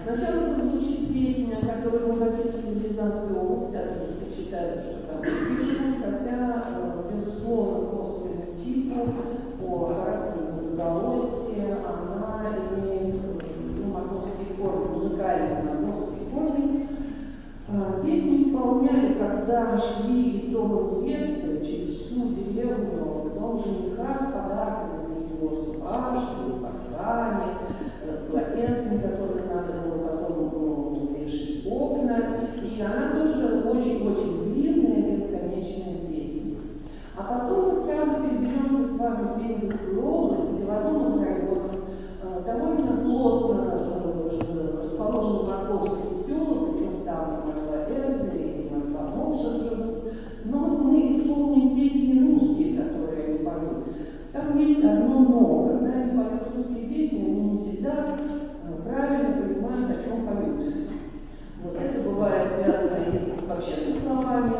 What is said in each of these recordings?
Сначала прозвучит песня, которую мы записывали в Рязанской области, откуда считается, что там живут, хотя, безусловно, по своему типу, по характеру многоголосия, она имеет мордовский корень, музыкальный мордовский корень. Песню исполняли, когда шли из дома невесты через всю деревню в дом жениха с подарками для него, с рубашками, с баклами, с полотенцами, которые надо было потом решить окна. И она тоже очень-очень длинная, бесконечная песня. А потом мы сразу переберемся с вами в Пензенскую область, где в одном из районов довольно плотно расположен мордовский село, причем там Эльза и Мокшин живут. Но вот мы исполним песни русские, которые они поют. Там есть одно но. Когда они поют русские песни, они не всегда правильно понимают, о чем поют. Вот это бывает связано и вообще со словами,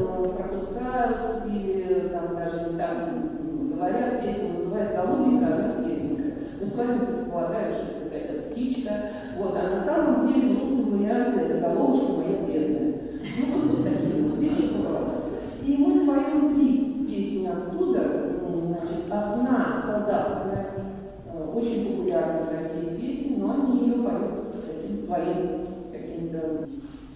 пропускают, или там даже не там говорят, песня называют «Голубенькая», она средненькая. Мы с вами предполагаем, что это какая-то птичка. Вот, а на самом деле в русском варианте это «Головушка моя бедная». Ну, вот такие вот вещи бывают. И мы споем 3 песни оттуда. Значит, одна солдатская, очень популярная в России песня, но они ее поют с таким своим каким-то,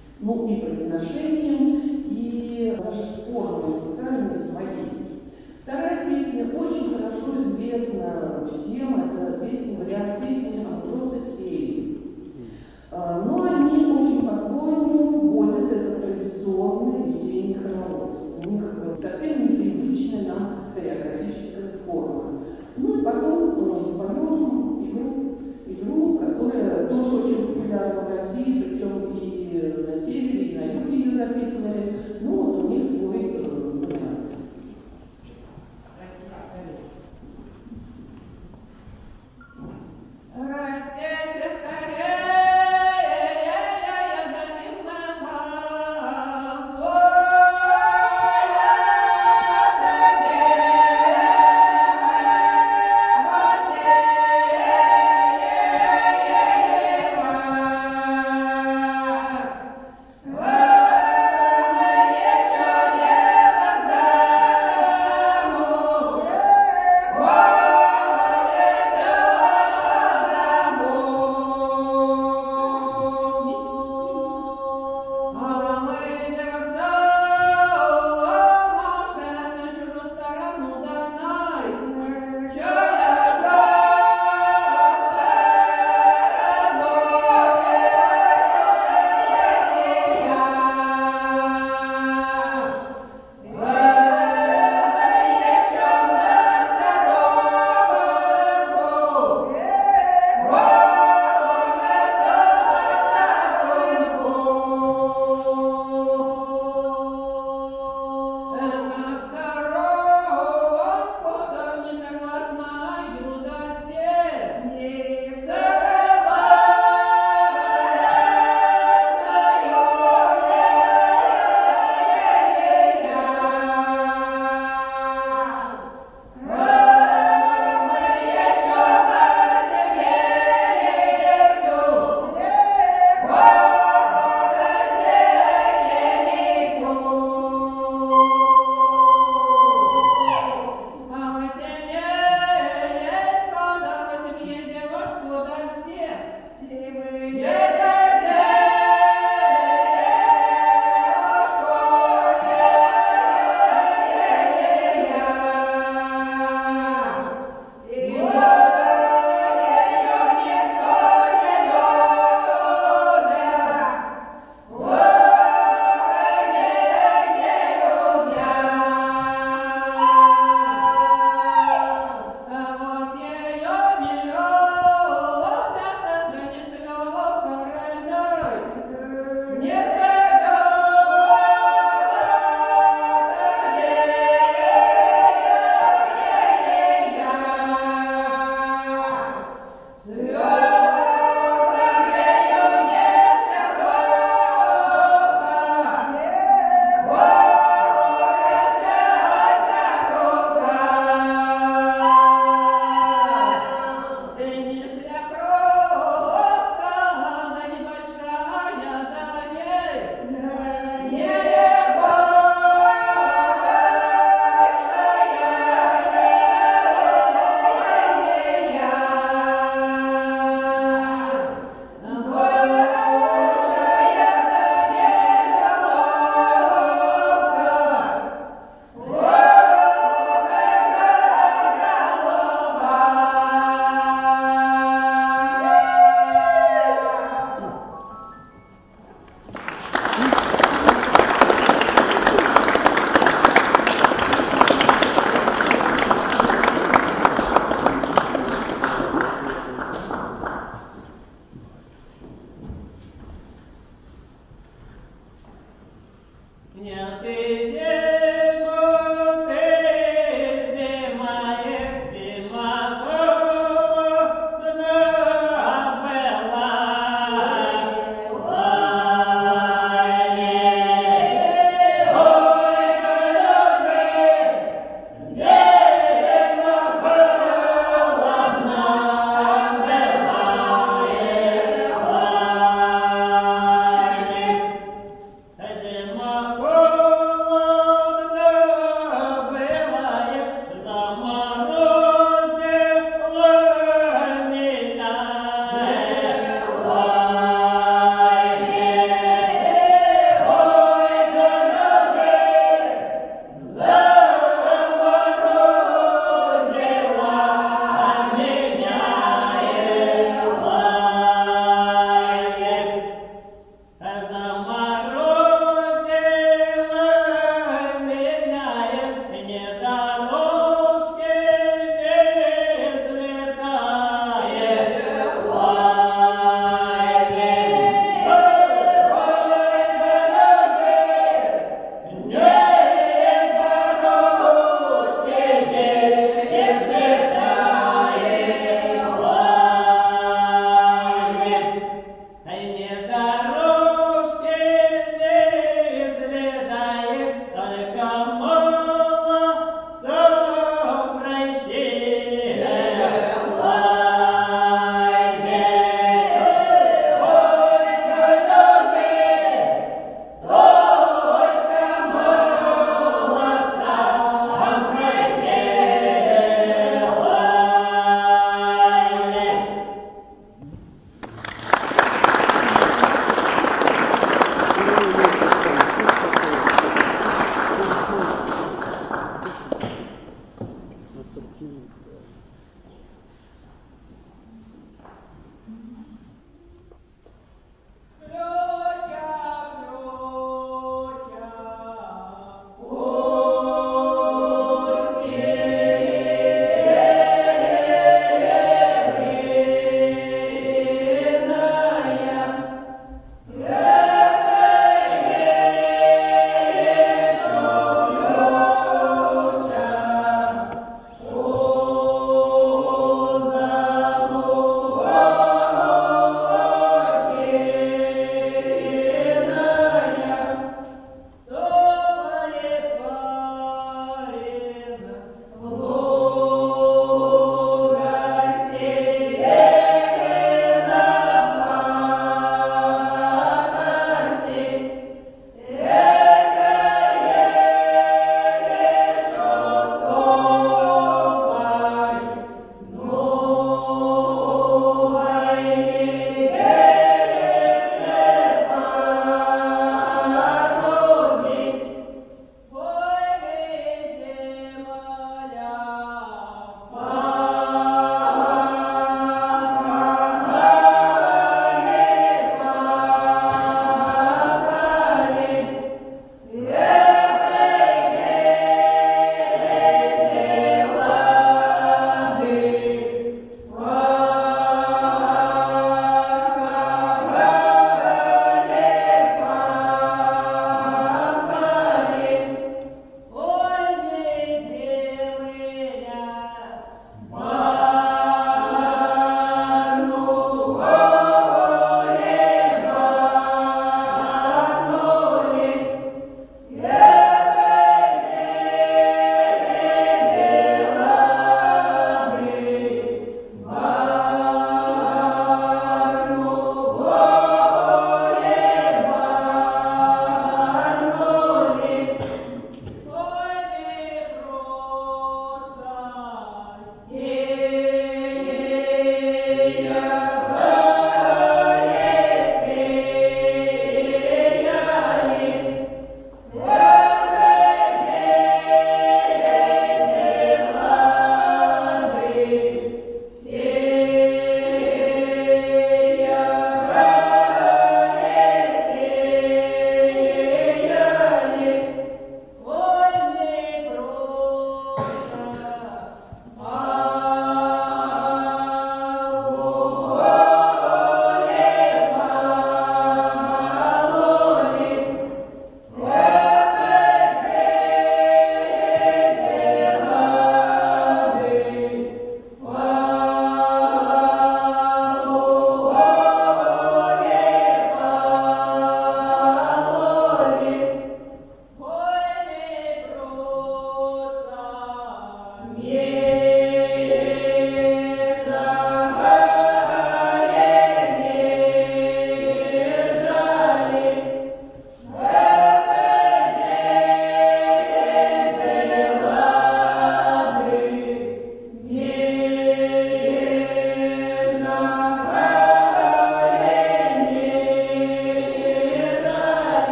и произношением, и даже спорами музыкальными своими. Вторая песня очень хорошо известна всем, это песня, вариант песни Амброза Сеи. Но они очень по-своему вводят этот традиционный весенний хоровод. У них совсем непривычная нам хореографическая форма. Ну и потом споем игру, которая тоже очень популярна в России, причем и на севере, и на юге ее записывали. Ну вот у них свой вариант. Раз,